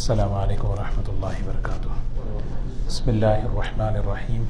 السلام علیکم ورحمۃ اللہ وبرکاتہ۔ بسم اللہ الرحمن الرحیم۔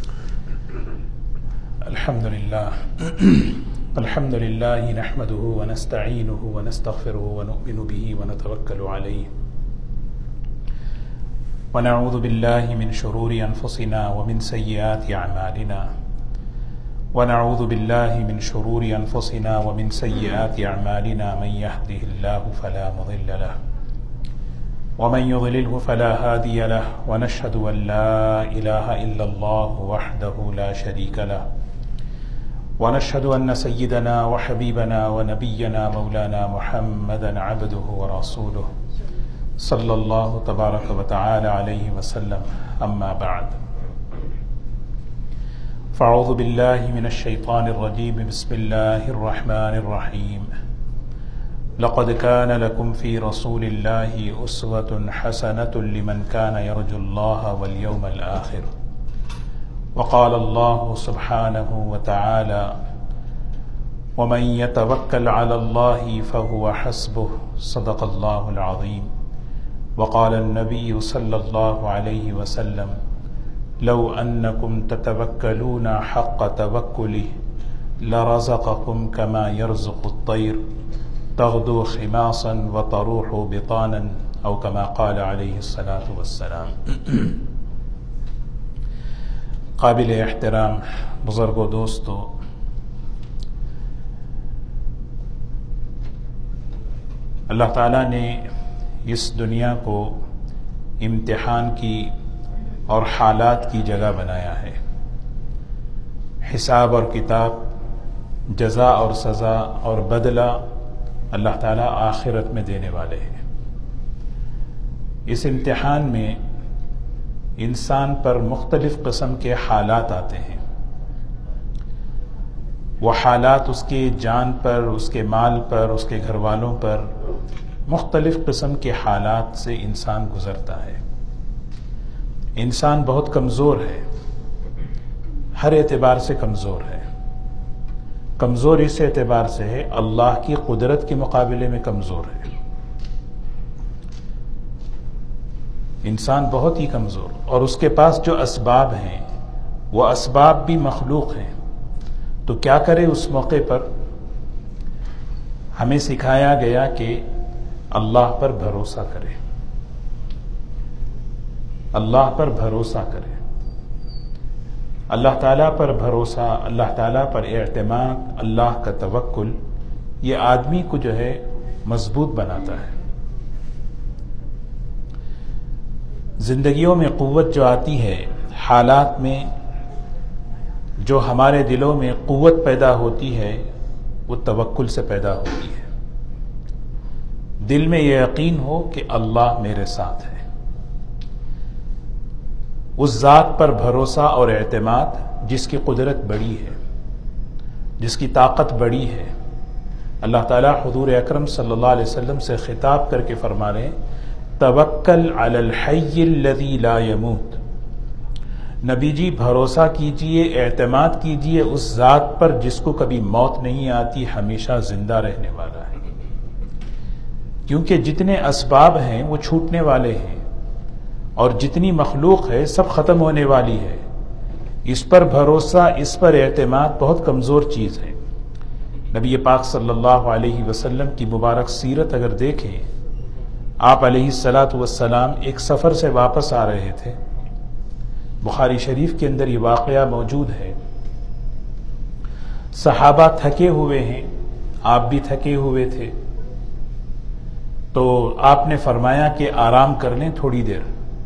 الحمد للہ نحمده ونستعینه ونستغفره ونؤمن به ونتوکل علیہ ونعوذ باللہ من شرور انفسنا ومن سیئات اعمالنا ونعوذ باللہ من شرور انفسنا ومن سیئات اعمالنا من يهده الله فلا مضل له ومن يضلله فلا هادي له ونشهد أن لا إله إلا الله وحده لا شريك له ونشهد أن سيدنا وحبيبنا ونبينا مولانا محمدا عبده ورسوله صلى الله تبارك وتعالى عليه وسلم أما بعد فأعوذ بالله من الشيطان الرجيم بسم الله الرحمن الرحيم لقد كان لكم في رسول الله أسوة حسنة لمن كان يرجو الله واليوم الآخر وقال الله سبحانه وتعالى ومن يتوكل على الله فهو حسبه صدق الله العظيم وقال النبي صلى الله عليه وسلم لو أنكم تتوكلون حق توكله لرزقكم كما يرزق الطير تغدو خماصا وتروح بطانا او كما قال عليه الصلاة والسلام۔ قابل احترام بزرگوں، دوستو، اللہ تعالیٰ نے اس دنیا کو امتحان کی اور حالات کی جگہ بنایا ہے۔ حساب اور کتاب، جزا اور سزا اور بدلہ اللہ تعالیٰ آخرت میں دینے والے ہیں۔ اس امتحان میں انسان پر مختلف قسم کے حالات آتے ہیں۔ وہ حالات اس کے جان پر، اس کے مال پر، اس کے گھر والوں پر، مختلف قسم کے حالات سے انسان گزرتا ہے۔ انسان بہت کمزور ہے، ہر اعتبار سے کمزور ہے۔ کمزور اس اعتبار سے ہے اللہ کی قدرت کے مقابلے میں کمزور ہے۔ انسان بہت ہی کمزور، اور اس کے پاس جو اسباب ہیں وہ اسباب بھی مخلوق ہیں، تو کیا کرے اس موقع پر؟ ہمیں سکھایا گیا کہ اللہ پر بھروسہ کرے، اللہ پر بھروسہ کرے، اللہ تعالیٰ پر بھروسہ، اللہ تعالیٰ پر اعتماد، اللہ کا توکل، یہ آدمی کو جو ہے مضبوط بناتا ہے۔ زندگیوں میں قوت جو آتی ہے، حالات میں جو ہمارے دلوں میں قوت پیدا ہوتی ہے وہ توکل سے پیدا ہوتی ہے۔ دل میں یہ یقین ہو کہ اللہ میرے ساتھ ہے، اس ذات پر بھروسہ اور اعتماد جس کی قدرت بڑی ہے، جس کی طاقت بڑی ہے۔ اللہ تعالیٰ حضور اکرم صلی اللہ علیہ وسلم سے خطاب کر کے فرما رہے ہیں توکل علی الحی الذی لا یموت۔ نبی جی بھروسہ کیجئے، اعتماد کیجئے اس ذات پر جس کو کبھی موت نہیں آتی، ہمیشہ زندہ رہنے والا ہے۔ کیونکہ جتنے اسباب ہیں وہ چھوٹنے والے ہیں، اور جتنی مخلوق ہے سب ختم ہونے والی ہے۔ اس پر بھروسہ، اس پر اعتماد بہت کمزور چیز ہے۔ نبی پاک صلی اللہ علیہ وسلم کی مبارک سیرت اگر دیکھیں، آپ علیہ الصلاۃ والسلام ایک سفر سے واپس آ رہے تھے۔ بخاری شریف کے اندر یہ واقعہ موجود ہے۔ صحابہ تھکے ہوئے ہیں، آپ بھی تھکے ہوئے تھے، تو آپ نے فرمایا کہ آرام کر لیں تھوڑی دیر۔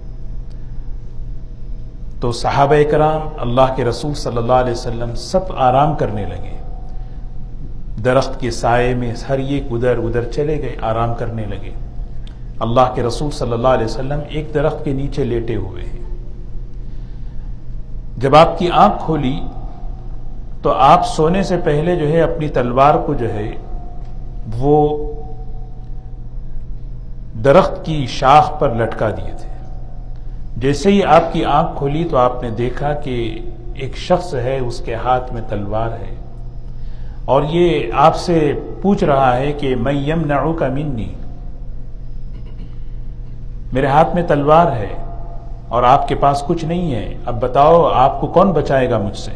تو صحابہ کرام، اللہ کے رسول صلی اللہ علیہ وسلم سب آرام کرنے لگے۔ درخت کے سائے میں ہر ایک ادھر چلے گئے، آرام کرنے لگے۔ اللہ کے رسول صلی اللہ علیہ وسلم ایک درخت کے نیچے لیٹے ہوئے ہیں۔ جب آپ کی آنکھ کھولی تو آپ سونے سے پہلے جو ہے اپنی تلوار کو جو ہے وہ درخت کی شاخ پر لٹکا دیے تھے۔ جیسے ہی آپ کی آنکھ کھولی تو آپ نے دیکھا کہ ایک شخص ہے، اس کے ہاتھ میں تلوار ہے، اور یہ آپ سے پوچھ رہا ہے کہ من یمنعک منی، میرے ہاتھ میں تلوار ہے اور آپ کے پاس کچھ نہیں ہے، اب بتاؤ آپ کو کون بچائے گا مجھ سے؟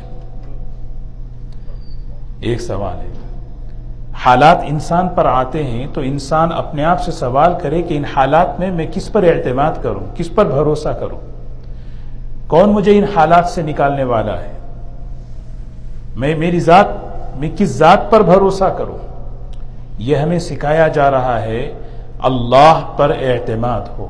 ایک سوال ہے۔ حالات انسان پر آتے ہیں تو انسان اپنے آپ سے سوال کرے کہ ان حالات میں کس پر اعتماد کروں، کس پر بھروسہ کروں، کون مجھے ان حالات سے نکالنے والا ہے، میں کس ذات پر بھروسہ کروں؟ یہ ہمیں سکھایا جا رہا ہے اللہ پر اعتماد ہو۔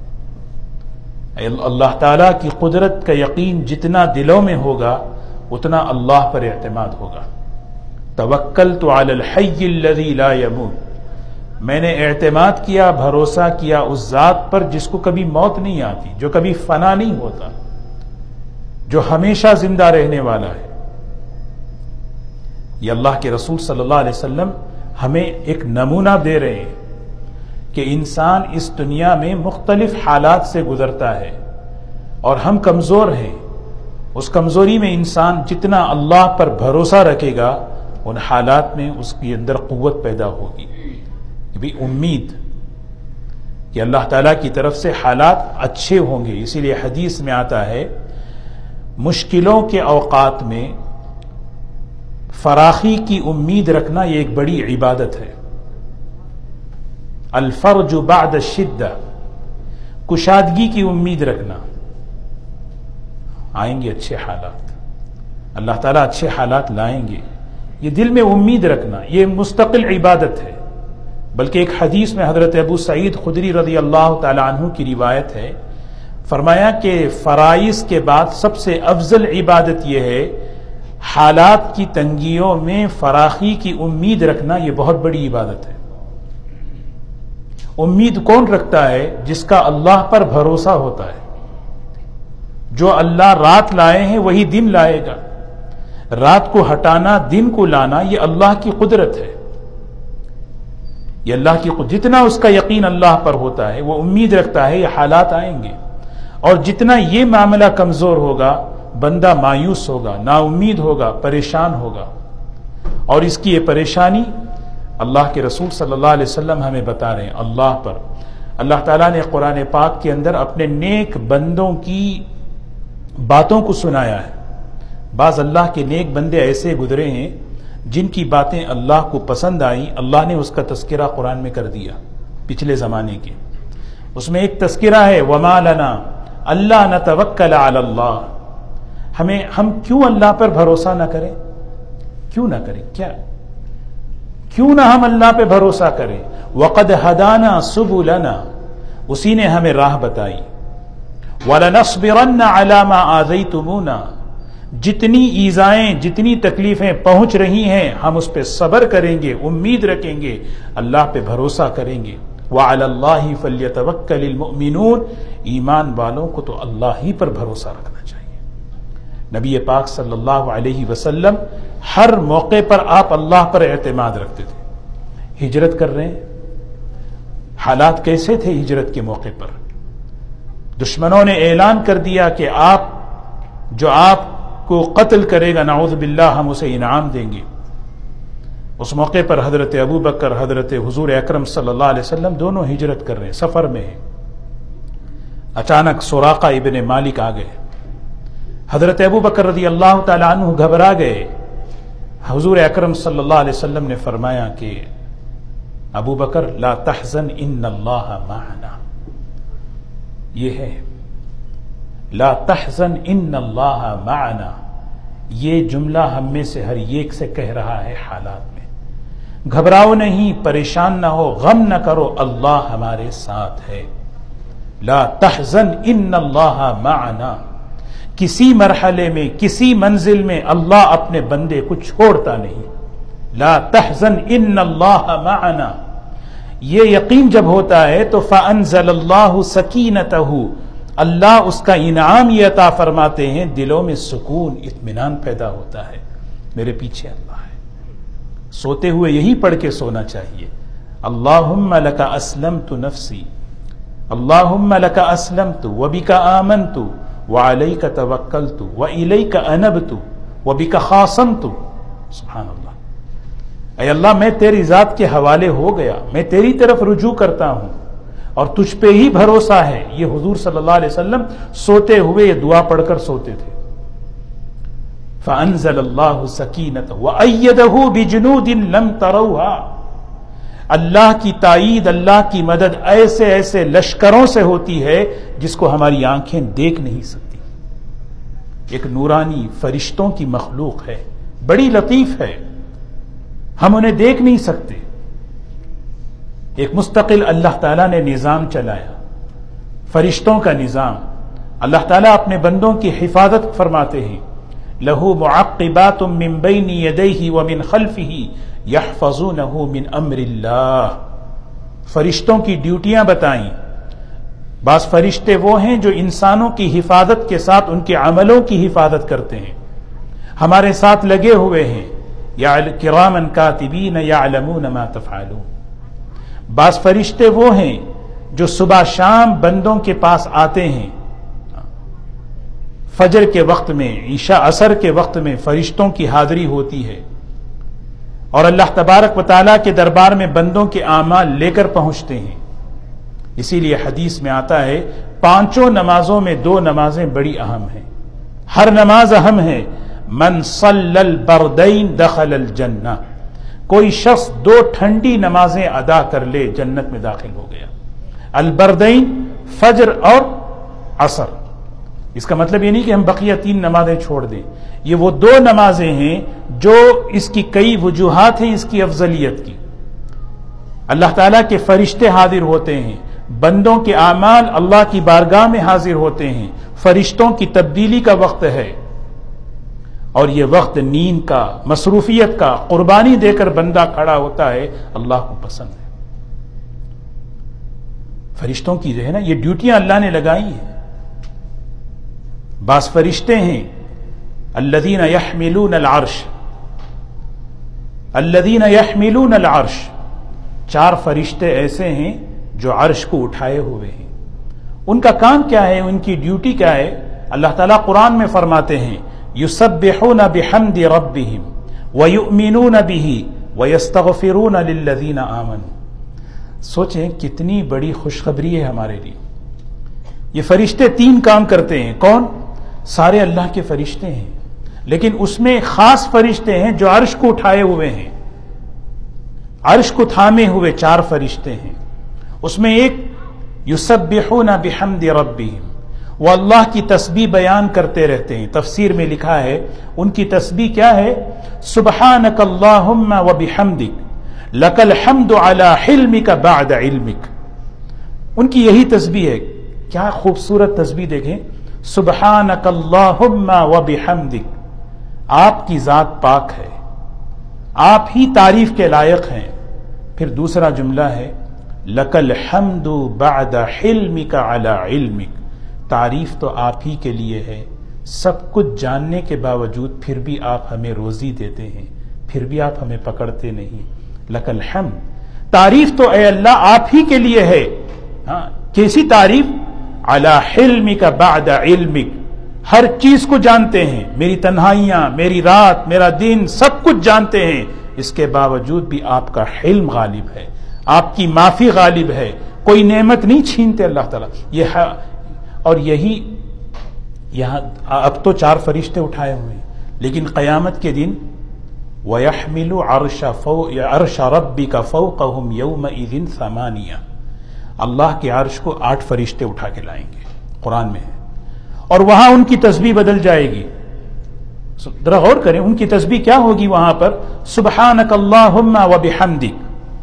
اللہ تعالیٰ کی قدرت کا یقین جتنا دلوں میں ہوگا اتنا اللہ پر اعتماد ہوگا۔ توکلت علی الحی الذی لا یموت، میں نے اعتماد کیا، بھروسہ کیا اس ذات پر جس کو کبھی موت نہیں آتی، جو کبھی فنا نہیں ہوتا، جو ہمیشہ زندہ رہنے والا ہے۔ یہ اللہ کے رسول صلی اللہ علیہ وسلم ہمیں ایک نمونہ دے رہے ہیں کہ انسان اس دنیا میں مختلف حالات سے گزرتا ہے اور ہم کمزور ہیں۔ اس کمزوری میں انسان جتنا اللہ پر بھروسہ رکھے گا ان حالات میں اس کے اندر قوت پیدا ہوگی، بھی امید کہ اللہ تعالیٰ کی طرف سے حالات اچھے ہوں گے۔ اسی لیے حدیث میں آتا ہے مشکلوں کے اوقات میں فراخی کی امید رکھنا یہ ایک بڑی عبادت ہے۔ الفرج بعد الشدہ، کشادگی کی امید رکھنا، آئیں گے اچھے حالات، اللہ تعالیٰ اچھے حالات لائیں گے، یہ دل میں امید رکھنا یہ مستقل عبادت ہے۔ بلکہ ایک حدیث میں حضرت ابو سعید خدری رضی اللہ تعالی عنہ کی روایت ہے، فرمایا کہ فرائض کے بعد سب سے افضل عبادت یہ ہے حالات کی تنگیوں میں فراخی کی امید رکھنا، یہ بہت بڑی عبادت ہے۔ امید کون رکھتا ہے؟ جس کا اللہ پر بھروسہ ہوتا ہے۔ جو اللہ رات لائے ہیں وہی دن لائے گا، رات کو ہٹانا دن کو لانا یہ اللہ کی قدرت ہے، یہ اللہ کی قدرت۔ جتنا اس کا یقین اللہ پر ہوتا ہے وہ امید رکھتا ہے یہ حالات آئیں گے، اور جتنا یہ معاملہ کمزور ہوگا بندہ مایوس ہوگا، نا امید ہوگا، پریشان ہوگا۔ اور اس کی یہ پریشانی اللہ کے رسول صلی اللہ علیہ وسلم ہمیں بتا رہے ہیں اللہ پر۔ اللہ تعالیٰ نے قرآن پاک کے اندر اپنے نیک بندوں کی باتوں کو سنایا ہے۔ بعض اللہ کے نیک بندے ایسے گزرے ہیں جن کی باتیں اللہ کو پسند آئیں، اللہ نے اس کا تذکرہ قرآن میں کر دیا پچھلے زمانے کے۔ اس میں ایک تذکرہ ہے وَمَا لَنَا أَلَّا نَتَوَكَّلَ عَلَى اللَّهِ، ہم کیوں اللہ پر بھروسہ نہ کریں؟ کیوں نہ کریں؟ کیوں نہ ہم اللہ پہ بھروسہ کریں؟ وَقَدْ هَدَانَا سُبُلَنَا، اسی نے ہمیں راہ بتائی۔ وَلَنَصْبِرَنَّ عَلَى مَا آذَيْتُمُونَا، جتنی ایذائیں جتنی تکلیفیں پہنچ رہی ہیں ہم اس پہ صبر کریں گے، امید رکھیں گے، اللہ پہ بھروسہ کریں گے۔ وَعَلَى اللَّهِ فَلْيَتَوَكَّلِ الْمُؤْمِنُونَ، ایمان والوں کو تو اللہ ہی پر بھروسہ رکھنا چاہیے۔ نبی پاک صلی اللہ علیہ وسلم ہر موقع پر آپ اللہ پر اعتماد رکھتے تھے۔ ہجرت کر رہے ہیں، حالات کیسے تھے ہجرت کے موقع پر؟ دشمنوں نے اعلان کر دیا کہ جو آپ کو قتل کرے گا نعوذ باللہ ہم اسے انعام دیں گے۔ اس موقع پر حضرت ابو بکر، حضرت حضور اکرم صلی اللہ علیہ وسلم دونوں ہجرت کر رہے ہیں، سفر میں ہیں۔ اچانک سراقہ ابن مالک آ گئے، حضرت ابو بکر رضی اللہ تعالی عنہ گھبرا گئے۔ حضور اکرم صلی اللہ علیہ وسلم نے فرمایا کہ ابو بکر لا تحزن ان اللہ معنا، یہ ہے لا تحزن ان اللہ معنا، یہ جملہ ہم میں سے ہر ایک سے کہہ رہا ہے حالات میں۔ گھبراؤ نہیں، پریشان نہ ہو، غم نہ کرو، اللہ ہمارے ساتھ ہے۔ لا تحزن ان اللہ معنا، کسی مرحلے میں کسی منزل میں اللہ اپنے بندے کو چھوڑتا نہیں۔ لا تحزن ان اللہ معنا، یہ یقین جب ہوتا ہے تو فانزل اللہ سکینتہ، اللہ اس کا انعام یہ عطا فرماتے ہیں، دلوں میں سکون اطمینان پیدا ہوتا ہے، میرے پیچھے اللہ ہے۔ سوتے ہوئے یہی پڑھ کے سونا چاہیے، اللہم لک اسلمت نفسی، اللہم لک اسلمت وبک آمنت وعلیک توکلت والیک انبت وبک خاصمت۔ سبحان اللہ، اے اللہ میں تیری ذات کے حوالے ہو گیا، میں تیری طرف رجوع کرتا ہوں، اور تجھ پہ ہی بھروسہ ہے. یہ حضور صلی اللہ علیہ وسلم سوتے ہوئے یہ دعا پڑھ کر سوتے تھے. فَأَنزَلَ اللَّهُ سَكِينَتَهُ وَأَيَّدَهُ بِجُنُودٍ لَمْ تَرَوْهَا. اللہ کی تائید، اللہ کی مدد ایسے ایسے لشکروں سے ہوتی ہے جس کو ہماری آنکھیں دیکھ نہیں سکتی. ایک نورانی فرشتوں کی مخلوق ہے، بڑی لطیف ہے، ہم انہیں دیکھ نہیں سکتے. ایک مستقل اللہ تعالیٰ نے نظام چلایا، فرشتوں کا نظام. اللہ تعالیٰ اپنے بندوں کی حفاظت فرماتے ہیں. لَهُ مُعَقِّبَاتٌ مِّن بَيْنِ يَدَيْهِ وَمِن خَلْفِهِ يَحْفَظُونَهُ مِنْ أَمْرِ اللَّهِ. فرشتوں کی ڈیوٹیاں بتائیں. بعض فرشتے وہ ہیں جو انسانوں کی حفاظت کے ساتھ ان کے عملوں کی حفاظت کرتے ہیں، ہمارے ساتھ لگے ہوئے ہیں. کِرَامًا كَاتِبِينَ يَعْلَمُونَ مَا تَفْعَلُونَ. بعض فرشتے وہ ہیں جو صبح شام بندوں کے پاس آتے ہیں. فجر کے وقت میں، عشاء عصر کے وقت میں فرشتوں کی حاضری ہوتی ہے اور اللہ تبارک و تعالیٰ کے دربار میں بندوں کے اعمال لے کر پہنچتے ہیں. اسی لیے حدیث میں آتا ہے 5 نمازوں میں 2 نمازیں بڑی اہم ہیں. ہر نماز اہم ہے. من صلی البردین دخل الجنہ. کوئی شخص 2 ٹھنڈی نمازیں ادا کر لے جنت میں داخل ہو گیا. البردین فجر اور عصر. اس کا مطلب یہ نہیں کہ ہم بقیہ 3 نمازیں چھوڑ دیں. یہ وہ 2 نمازیں ہیں جو اس کی کئی وجوہات ہیں اس کی افضلیت کی. اللہ تعالیٰ کے فرشتے حاضر ہوتے ہیں، بندوں کے اعمال اللہ کی بارگاہ میں حاضر ہوتے ہیں. فرشتوں کی تبدیلی کا وقت ہے اور یہ وقت نیند کا، مصروفیت کا، قربانی دے کر بندہ کھڑا ہوتا ہے. اللہ کو پسند ہے. فرشتوں کی جو ہے نا یہ ڈیوٹیاں اللہ نے لگائی ہیں. بعض فرشتے ہیں الذین یحملون العرش. الذین یحملون العرش. 4 فرشتے ایسے ہیں جو عرش کو اٹھائے ہوئے ہیں. ان کا کام کیا ہے، ان کی ڈیوٹی کیا ہے؟ اللہ تعالیٰ قرآن میں فرماتے ہیں یسبحون بحمد ربہم ویؤمنون بہ ویستغفرون للذین آمنوا. سوچیں کتنی بڑی خوشخبری ہے ہمارے لیے. یہ فرشتے 3 کام کرتے ہیں. کون؟ سارے اللہ کے فرشتے ہیں، لیکن اس میں خاص فرشتے ہیں جو عرش کو اٹھائے ہوئے ہیں، عرش کو تھامے ہوئے 4 فرشتے ہیں. اس میں ایک یسبحون بحمد ربہم، وہ اللہ کی تسبیح بیان کرتے رہتے ہیں. تفسیر میں لکھا ہے ان کی تسبیح کیا ہے؟ سبحانک اللہم وبحمدک لک الحمد علی حلمک بعد علمک. ان کی یہی تسبیح ہے. کیا خوبصورت تسبیح دیکھیں. سبحانک اللہم وبحمدک. آپ کی ذات پاک ہے، آپ ہی تعریف کے لائق ہیں. پھر دوسرا جملہ ہے لک الحمد بعد حلمک علی علمک. تعریف تو آپ ہی کے لیے ہے، سب کچھ جاننے کے باوجود پھر بھی آپ ہمیں روزی دیتے ہیں، پھر بھی آپ ہمیں پکڑتے نہیں. لک الحمد. تعریف تو اے اللہ آپ ہی کے لیے ہے. ہاں کیسی تعریف؟ علی حلمک بعد علمک. ہر چیز کو جانتے ہیں، میری تنہائیاں، میری رات، میرا دن، سب کچھ جانتے ہیں. اس کے باوجود بھی آپ کا حلم غالب ہے، آپ کی معافی غالب ہے. کوئی نعمت نہیں چھینتے اللہ تعالیٰ. یہ اور یہی یہاں اب تو 4 فرشتے اٹھائے ہوئے ہیں، لیکن قیامت کے دن وَيَحْمِلُ عَرْشَ رَبِّكَ فَوْقَهُمْ يَوْمَئِذٍ ثَمَانِيَةٌ. اللہ کے عرش کو 8 فرشتے اٹھا کے لائیں گے، قرآن میں ہے. اور وہاں ان کی تسبیح بدل جائے گی. ذرا غور کریں ان کی تسبیح کیا ہوگی وہاں پر. سبحانک اللہم وبحمدک.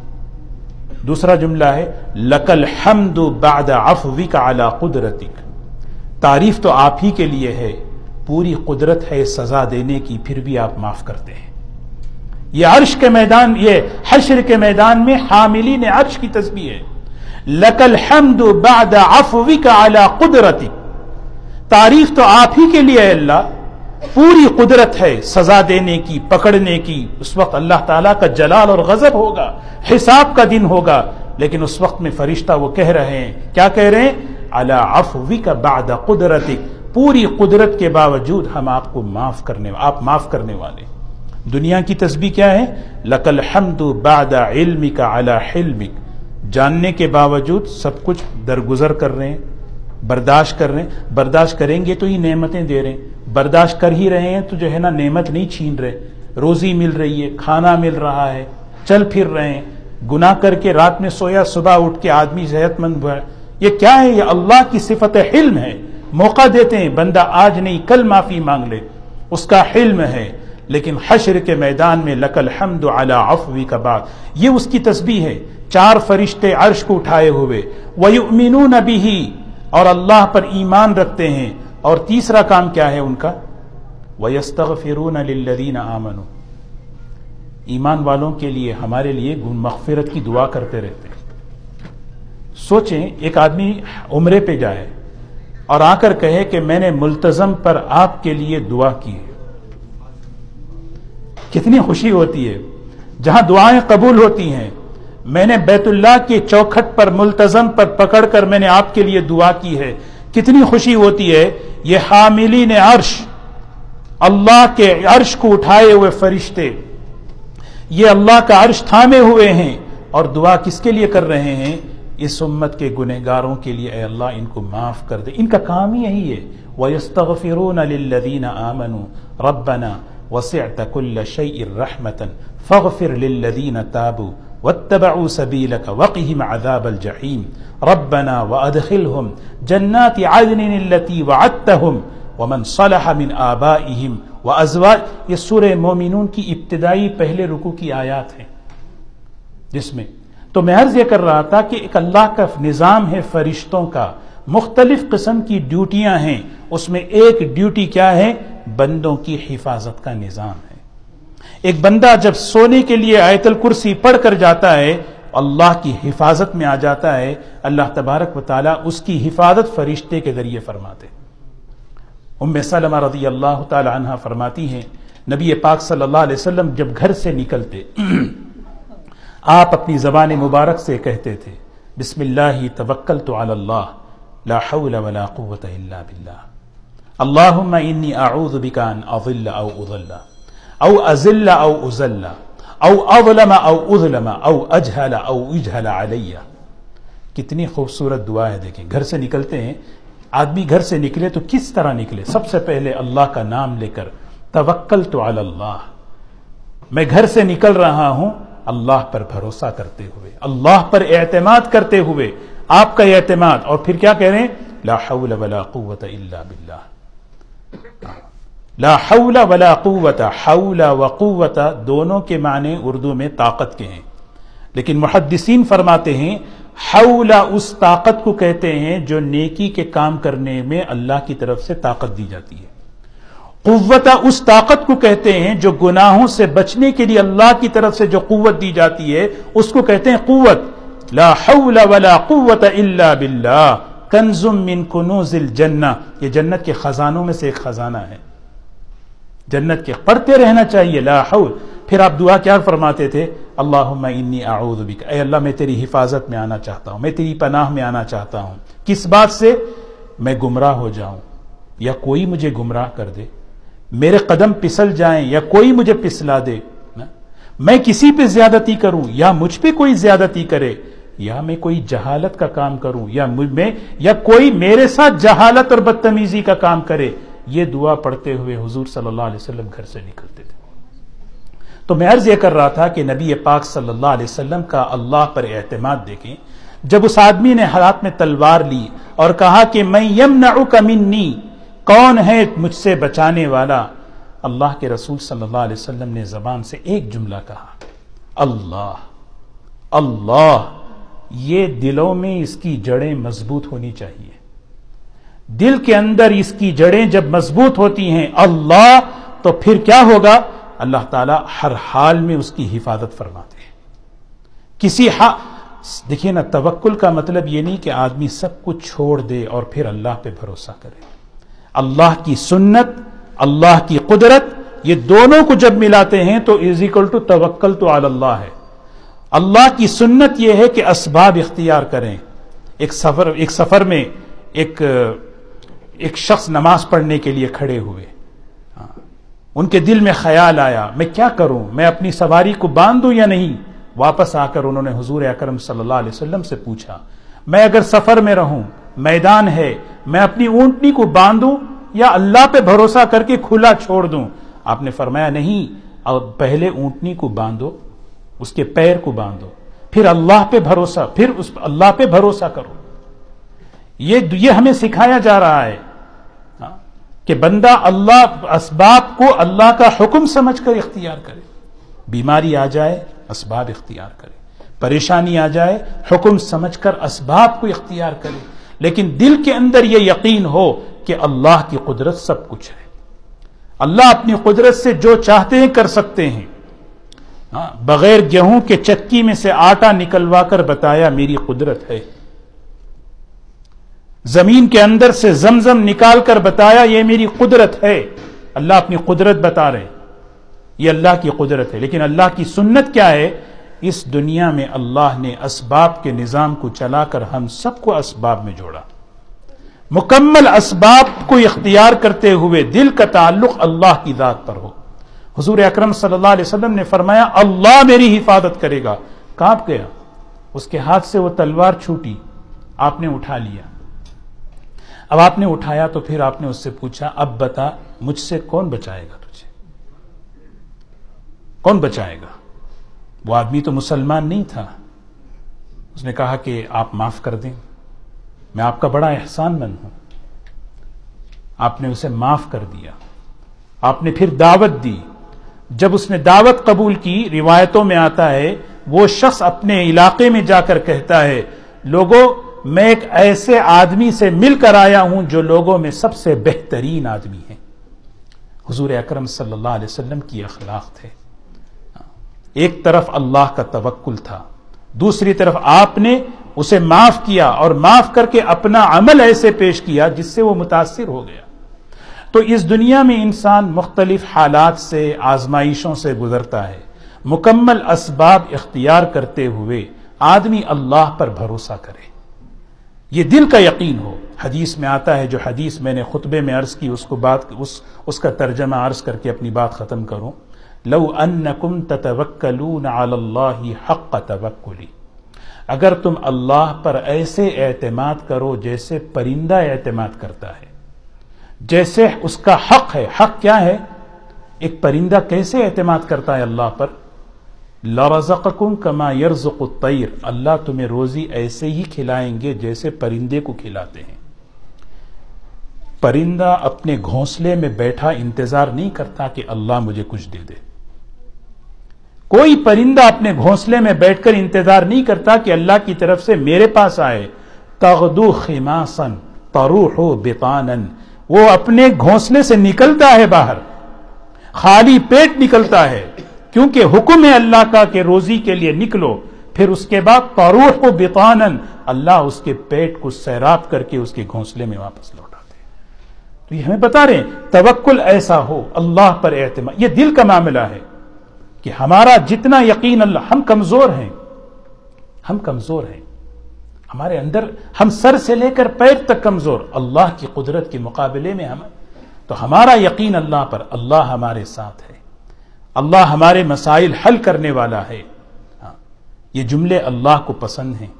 دوسرا جملہ ہے لک الحمد بعد عفوک علی قدرتک. تعریف تو آپ ہی کے لیے ہے، پوری قدرت ہے سزا دینے کی، پھر بھی آپ معاف کرتے ہیں. یہ عرش کے میدان، یہ حشر کے میدان میں حاملین عرش کی تسبیح ہے. لک الحمد بعد عفوک علی قدرتک. تعریف تو آپ ہی کے لیے ہے اللہ، پوری قدرت ہے سزا دینے کی، پکڑنے کی. اس وقت اللہ تعالیٰ کا جلال اور غضب ہوگا، حساب کا دن ہوگا، لیکن اس وقت میں فرشتہ وہ کہہ رہے ہیں، کیا کہہ رہے ہیں؟ علی عفوک بعد قدرتک. پوری قدرت کے باوجود ہم آپ کو آپ معاف کرنے والے. دنیا کی تسبیح کیا ہے؟ لک الحمد بعد علمک علی حلمک. جاننے کے باوجود سب کچھ درگزر کر رہے ہیں، برداشت کر رہے ہیں. برداشت کریں گے تو ہی نعمتیں دے رہے ہیں، برداشت کر ہی رہے ہیں تو جو ہے نا نعمت نہیں چھین رہے. روزی مل رہی ہے، کھانا مل رہا ہے، چل پھر رہے ہیں. گناہ کر کے رات میں سویا، صبح اٹھ کے آدمی صحت مند ہوا ہے. یہ کیا ہے؟ یہ اللہ کی صفت حلم ہے. موقع دیتے ہیں، بندہ آج نہیں کل معافی مانگ لے، اس کا حلم ہے. لیکن حشر کے میدان میں لک الحمد علی عفوک بعد، یہ اس کی تسبیح ہے. 4 فرشتے عرش کو اٹھائے ہوئے، وَيُؤْمِنُونَ بِهِ، اور اللہ پر ایمان رکھتے ہیں. اور تیسرا کام کیا ہے ان کا؟ وَيَسْتَغْفِرُونَ لِلَّذِينَ آمَنُوا، ایمان والوں کے لیے، ہمارے لیے مغفرت کی دعا کرتے رہتے ہیں. سوچیں ایک آدمی عمرے پہ جائے اور آ کر کہے کہ میں نے ملتزم پر آپ کے لیے دعا کی ہے، کتنی خوشی ہوتی ہے. جہاں دعائیں قبول ہوتی ہیں، میں نے بیت اللہ کے چوکھٹ پر ملتزم پر پکڑ کر میں نے آپ کے لیے دعا کی ہے، کتنی خوشی ہوتی ہے. یہ حاملین عرش، اللہ کے عرش کو اٹھائے ہوئے فرشتے، یہ اللہ کا عرش تھامے ہوئے ہیں اور دعا کس کے لیے کر رہے ہیں؟ اس امت کے گنہگاروں کے لیے. اے اللہ ان کو معاف کر دے. ان کا کام ہی یہی ہے. وَيَسْتَغْفِرُونَ لِلَّذِينَ آمَنُوا رَبَّنَا وَسِعْتَ كُلَّ شَيْءٍ رَحْمَةً فَاغْفِرْ لِلَّذِينَ تَابُوا وَاتَّبَعُوا سَبِيلَكَ وَقِهِمْ عَذَابَ الْجَحِيمِ رَبَّنَا وَأَدْخِلْهُمْ جَنَّاتِ عَدْنٍ الَّتِي وَعَدتَّهُمْ وَمَنْ صَلَحَ مِنْ آبَائِهِمْ وَأَزْوَاجِهِمْ. یہ سورہ مومنون کی ابتدائی پہلے رکوع کی آیات ہیں. جس میں تو میں عرض یہ کر رہا تھا کہ ایک اللہ کا نظام ہے فرشتوں کا، مختلف قسم کی ڈیوٹیاں ہیں. اس میں ایک ڈیوٹی کیا ہے؟ بندوں کی حفاظت کا نظام ہے. ایک بندہ جب سونے کے لیے آیت الکرسی پڑھ کر جاتا ہے، اللہ کی حفاظت میں آ جاتا ہے. اللہ تبارک و تعالی اس کی حفاظت فرشتے کے ذریعے فرماتے. ام سلمہ رضی اللہ تعالی عنہا فرماتی ہیں نبی پاک صلی اللہ علیہ وسلم جب گھر سے نکلتے آپ اپنی زبان مبارک سے کہتے تھے بسم اللہ توکلت علی اللہ لا حول ولا قوة الا باللہ اللہم انی اعوذ بک ان اضل او اضل او ازل او ازل او اظلم او اظلم او اجہل او اجہل علی. کتنی خوبصورت دعا ہے. دیکھیں گھر سے نکلتے ہیں، آدمی گھر سے نکلے تو کس طرح نکلے؟ سب سے پہلے اللہ کا نام لے کر توکلت علی اللہ، میں گھر سے نکل رہا ہوں اللہ پر بھروسہ کرتے ہوئے، اللہ پر اعتماد کرتے ہوئے. آپ کا اعتماد، اور پھر کیا کہہ رہے ہیں؟ لا حول ولا قوة الا باللہ. لا حول ولا قوت، حول و قوت دونوں کے معنی اردو میں طاقت کے ہیں، لیکن محدثین فرماتے ہیں حول اس طاقت کو کہتے ہیں جو نیکی کے کام کرنے میں اللہ کی طرف سے طاقت دی جاتی ہے. قوت اس طاقت کو کہتے ہیں جو گناہوں سے بچنے کے لیے اللہ کی طرف سے جو قوت دی جاتی ہے اس کو کہتے ہیں قوت. لا حول ولا قوت الا باللہ کنز من کنوز الجنہ، یہ جنت کے خزانوں میں سے ایک خزانہ ہے. جنت کے پڑھتے رہنا چاہیے لا حول. پھر آپ دعا کیا فرماتے تھے؟ اللہم انی اعوذ بک، اے اللہ میں تیری حفاظت میں آنا چاہتا ہوں، میں تیری پناہ میں آنا چاہتا ہوں. کس بات سے؟ میں گمراہ ہو جاؤں یا کوئی مجھے گمراہ کر دے، میرے قدم پسل جائیں یا کوئی مجھے پسلا دے، میں کسی پہ زیادتی کروں یا مجھ پہ کوئی زیادتی کرے، یا میں کوئی جہالت کا کام کروں یا کوئی میرے ساتھ جہالت اور بدتمیزی کا کام کرے. یہ دعا پڑھتے ہوئے حضور صلی اللہ علیہ وسلم گھر سے نکلتے تھے. تو میں عرض یہ کر رہا تھا کہ نبی پاک صلی اللہ علیہ وسلم کا اللہ پر اعتماد دیکھیں. جب اس آدمی نے ہاتھ میں تلوار لی اور کہا کہ میں یمنعک منی، کون ہے مجھ سے بچانے والا؟ اللہ کے رسول صلی اللہ علیہ وسلم نے زبان سے ایک جملہ کہا، اللہ اللہ. یہ دلوں میں اس کی جڑیں مضبوط ہونی چاہیے. دل کے اندر اس کی جڑیں جب مضبوط ہوتی ہیں اللہ، تو پھر کیا ہوگا؟ اللہ تعالی ہر حال میں اس کی حفاظت فرماتے ہیں. دیکھیے نا، توکل کا مطلب یہ نہیں کہ آدمی سب کچھ چھوڑ دے اور پھر اللہ پہ بھروسہ کرے. اللہ کی سنت، اللہ کی قدرت، یہ دونوں کو جب ملاتے ہیں تو از اکول ٹو توکلت علی اللہ ہے. اللہ کی سنت یہ ہے کہ اسباب اختیار کریں. ایک سفر میں ایک شخص نماز پڑھنے کے لیے کھڑے ہوئے. ان کے دل میں خیال آیا میں کیا کروں، میں اپنی سواری کو باندھ دوں یا نہیں؟ واپس آ کر انہوں نے حضور اکرم صلی اللہ علیہ وسلم سے پوچھا میں اگر سفر میں رہوں، میدان ہے، میں اپنی اونٹنی کو باندھوں یا اللہ پہ بھروسہ کر کے کھلا چھوڑ دوں؟ آپ نے فرمایا نہیں، اور پہلے اونٹنی کو باندھو، اس کے پیر کو باندھو، پھر اللہ پہ بھروسہ، پھر اس اللہ پہ بھروسہ کرو۔ یہ ہمیں سکھایا جا رہا ہے کہ بندہ اللہ اسباب کو اللہ کا حکم سمجھ کر اختیار کرے۔ بیماری آ جائے اسباب اختیار کرے، پریشانی آ جائے حکم سمجھ کر اسباب کو اختیار کرے، لیکن دل کے اندر یہ یقین ہو کہ اللہ کی قدرت سب کچھ ہے، اللہ اپنی قدرت سے جو چاہتے ہیں کر سکتے ہیں۔ بغیر گیہوں کے چکی میں سے آٹا نکلوا کر بتایا میری قدرت ہے، زمین کے اندر سے زمزم نکال کر بتایا یہ میری قدرت ہے۔ اللہ اپنی قدرت بتا رہے، یہ اللہ کی قدرت ہے۔ لیکن اللہ کی سنت کیا ہے؟ اس دنیا میں اللہ نے اسباب کے نظام کو چلا کر ہم سب کو اسباب میں جوڑا، مکمل اسباب کو اختیار کرتے ہوئے دل کا تعلق اللہ کی ذات پر ہو۔ حضور اکرم صلی اللہ علیہ وسلم نے فرمایا اللہ میری حفاظت کرے گا، کانپ گیا، اس کے ہاتھ سے وہ تلوار چھوٹی، آپ نے اٹھا لیا۔ اب آپ نے اٹھایا تو پھر آپ نے اس سے پوچھا اب بتا مجھ سے کون بچائے گا تجھے، کون بچائے گا؟ وہ آدمی تو مسلمان نہیں تھا، اس نے کہا کہ آپ معاف کر دیں، میں آپ کا بڑا احسان مند ہوں۔ آپ نے اسے معاف کر دیا، آپ نے پھر دعوت دی۔ جب اس نے دعوت قبول کی، روایتوں میں آتا ہے وہ شخص اپنے علاقے میں جا کر کہتا ہے لوگوں میں ایک ایسے آدمی سے مل کر آیا ہوں جو لوگوں میں سب سے بہترین آدمی ہے۔ حضور اکرم صلی اللہ علیہ وسلم کی اخلاق تھے، ایک طرف اللہ کا توکل تھا، دوسری طرف آپ نے اسے معاف کیا اور معاف کر کے اپنا عمل ایسے پیش کیا جس سے وہ متاثر ہو گیا۔ تو اس دنیا میں انسان مختلف حالات سے، آزمائشوں سے گزرتا ہے، مکمل اسباب اختیار کرتے ہوئے آدمی اللہ پر بھروسہ کرے، یہ دل کا یقین ہو۔ حدیث میں آتا ہے، جو حدیث میں نے خطبے میں عرض کی اس کا ترجمہ عرض کر کے اپنی بات ختم کروں، لو انکم تتوکلون علی اللہ حق توکلی، اگر تم اللہ پر ایسے اعتماد کرو جیسے پرندہ اعتماد کرتا ہے، جیسے اس کا حق ہے۔ حق کیا ہے؟ ایک پرندہ کیسے اعتماد کرتا ہے اللہ پر؟ لرزقکم کما یرزق الطیر، اللہ تمہیں روزی ایسے ہی کھلائیں گے جیسے پرندے کو کھلاتے ہیں۔ پرندہ اپنے گھونسلے میں بیٹھا انتظار نہیں کرتا کہ اللہ مجھے کچھ دے دے، کوئی پرندہ اپنے گھونسلے میں بیٹھ کر انتظار نہیں کرتا کہ اللہ کی طرف سے میرے پاس آئے۔ تغدو خماسا تروح بطانا، وہ اپنے گھونسلے سے نکلتا ہے باہر، خالی پیٹ نکلتا ہے، کیونکہ حکم ہے اللہ کا کہ روزی کے لیے نکلو۔ پھر اس کے بعد تروح بطانا، اللہ اس کے پیٹ کو سیراب کر کے اس کے گھونسلے میں واپس لوٹاتے ہیں۔ تو یہ ہمیں بتا رہے ہیں توکل ایسا ہو، اللہ پر اعتماد، یہ دل کا معاملہ ہے کہ ہمارا جتنا یقین اللہ، ہم کمزور ہیں، ہم کمزور ہیں، ہمارے اندر ہم سر سے لے کر پیر تک کمزور، اللہ کی قدرت کے مقابلے میں ہم، تو ہمارا یقین اللہ پر، اللہ ہمارے ساتھ ہے، اللہ ہمارے مسائل حل کرنے والا ہے۔ یہ جملے اللہ کو پسند ہیں،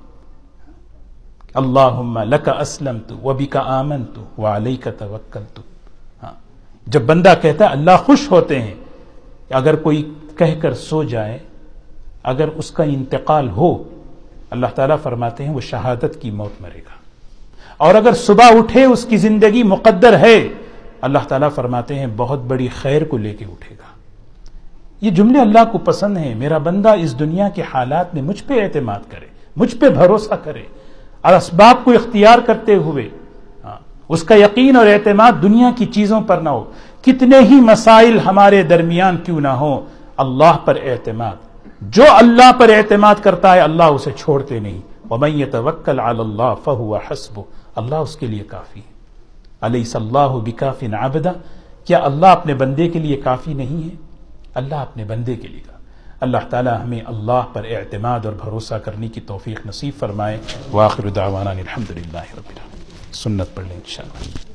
اللہم لک اسلمت وبک آمنت وعلیک توکلت۔ جب بندہ کہتا ہے اللہ خوش ہوتے ہیں، اگر کوئی کہہ کر سو جائے، اگر اس کا انتقال ہو، اللہ تعالیٰ فرماتے ہیں وہ شہادت کی موت مرے گا، اور اگر صبح اٹھے اس کی زندگی مقدر ہے، اللہ تعالیٰ فرماتے ہیں بہت بڑی خیر کو لے کے اٹھے گا۔ یہ جملے اللہ کو پسند ہیں، میرا بندہ اس دنیا کے حالات میں مجھ پہ اعتماد کرے، مجھ پہ بھروسہ کرے، اور اسباب کو اختیار کرتے ہوئے اس کا یقین اور اعتماد دنیا کی چیزوں پر نہ ہو، کتنے ہی مسائل ہمارے درمیان کیوں نہ ہو، اللہ پر اعتماد، جو اللہ پر اعتماد کرتا ہے اللہ اسے چھوڑتے نہیں۔ وَمَن يَتَوَكَّلْ عَلَى اللَّهِ فَهُوَ حَسْبُهُ، اللہ اس کے لیے کافی ہے۔ أَلَيْسَ اللَّهُ بِكَافٍ عَبْدًا، کیا اللہ اپنے بندے کے لیے کافی نہیں ہے؟ اللہ اپنے بندے کے لیے۔ اللہ تعالی ہمیں اللہ پر اعتماد اور بھروسہ کرنے کی توفیق نصیب فرمائے۔ وآخر دعوانا الحمدللہ رب العالمین۔ سنت پڑھ لیں انشاءاللہ۔